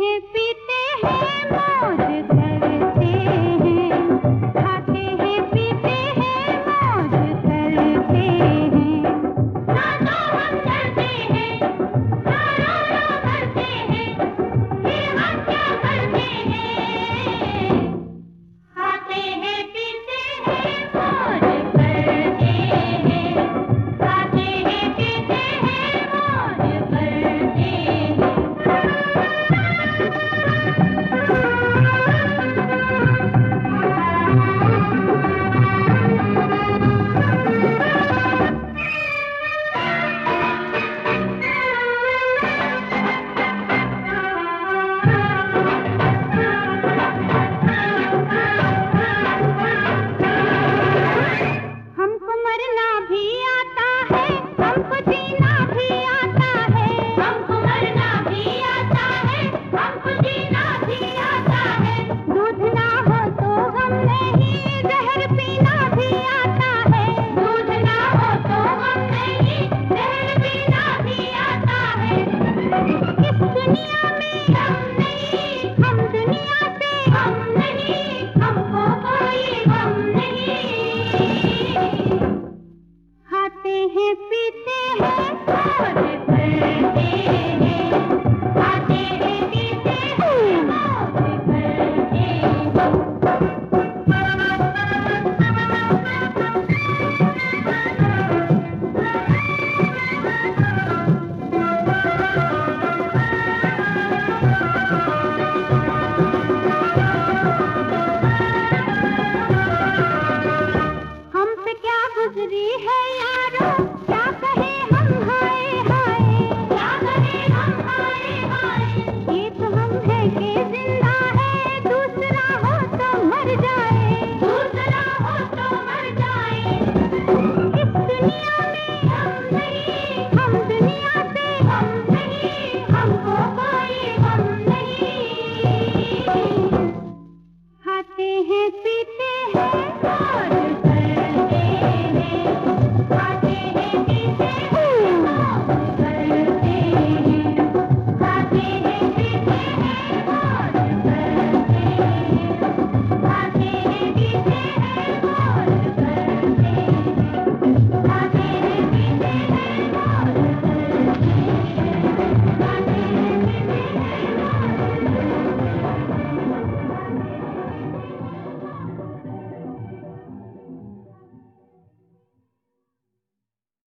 हैं पीते हैं मौज करते हैं, खाते हैं पीते हैं मौज करते हैं। ना तो हम डरते हैं, ना रो रो करते हैं, फिर हम क्या करते हैं? खाते हैं पीते हैं मौज करते हैं, खाते हैं पीते हैं मौज करते हैं। हमको मरना भी आता है, हमको जीना भी आता है, हमको मरना भी आता है, हमको जीना